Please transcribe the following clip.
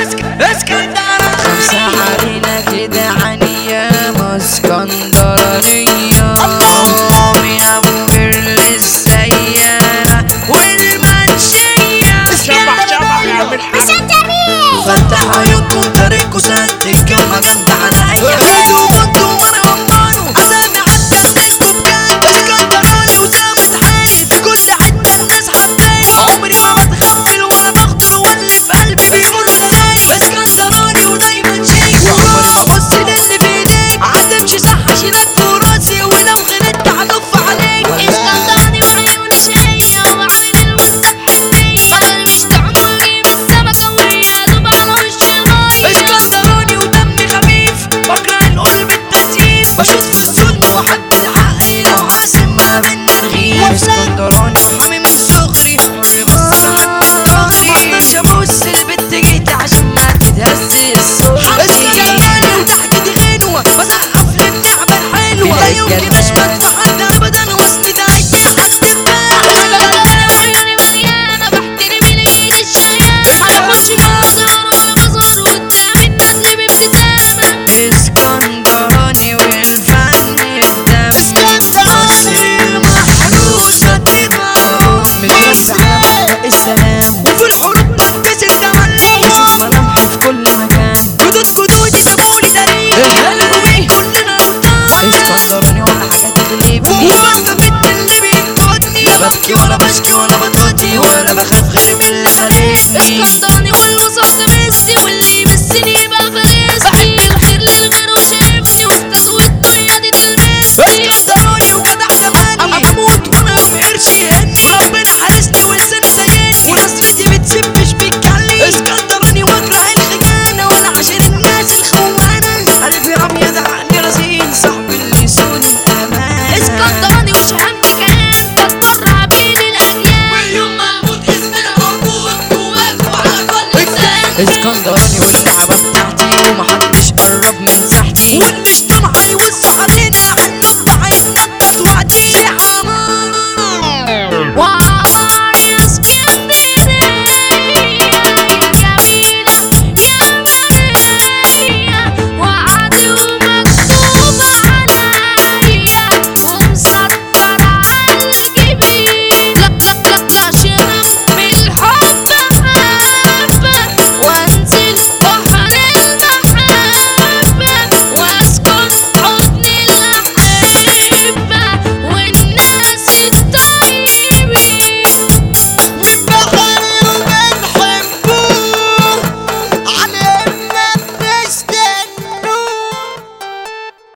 اسكندراني خمسة علينا كده عنية اسكندرانية من ابو جرل السيارة والمنشية اسكندراني فتح عيونكم طريقكم سد الكلمة جد عليا خدوا كنتوا وانا غمانوا اسامي حتى اسمكم بجد اسكندراني وثابت حالي في كل حتة الناس حباني عمري ما بتغفل ولا بخطر واللي في قلبي بيمر لغاية اسكندراني ودايما شيك وعمري ما ابص للي في ايديك هتمشي صح اشيلك فوق راسي ولو غلطت هطف عليك اسكندراني وعيون شقية وعين الوسط حنية مش تعمري بالسمكة ويا دوب على وش المية اسكندراني ودمي خفيف بكره القلب التسييف بشوط في السن وحب الحق لو حاسم ما بين الرغيف اسكندراني وحامي من صغري عمري بس بحب الفخري مقدرش ابص البت جيت عشان ما تتهزش اسكندراني وضحكتي غنوة بسقف للنعمة الحلوة لا يمكن اشمت في حد ابدا وسط دعيتي حد ارتاح وعيوني مليانة بحترم الايد الشقيانة هنخش بهزار وبغزر قدام الناس بابتسامة اسكندراني والفن الدم مصر المحروسة تضرب متوسعة السلام وفي الحروب بتكسر تعليم بشوف ملامحي في كل مكان جدودي سابولي تاريخ قلبي كلنا ابطال اسكندراني ولا حاجة تغلبني وواحدة بنت اللي بينقذني لا ببكي ولا بشكي ولا بتغطي ولا بخاف غير من اللي خالقني اسكندراني والوسط ميسي واللي يمسني يبقى فارسني الخير للغير وشايفني استاذ والدنيا دي تلمسني اسكندراني وجدع كمان اموت وانا يوم قرشي يهني ربنا حارسني ولساني سايقني ونصرتي بتسبش بتكلي اسكندراني واكره الخيانه وانا عشان الناس الخوانه عارف يا عم يدعقني رزين صاحبي اللي يسون الامان اسكندراني وشهامتي كمان بتبرع بين الاجيال ويوم ما اموت اسمنا موجود جواك وعلى كل لسان اسكندراني واللعبه بتاعتي ومحدش قرب من ساحتي والمش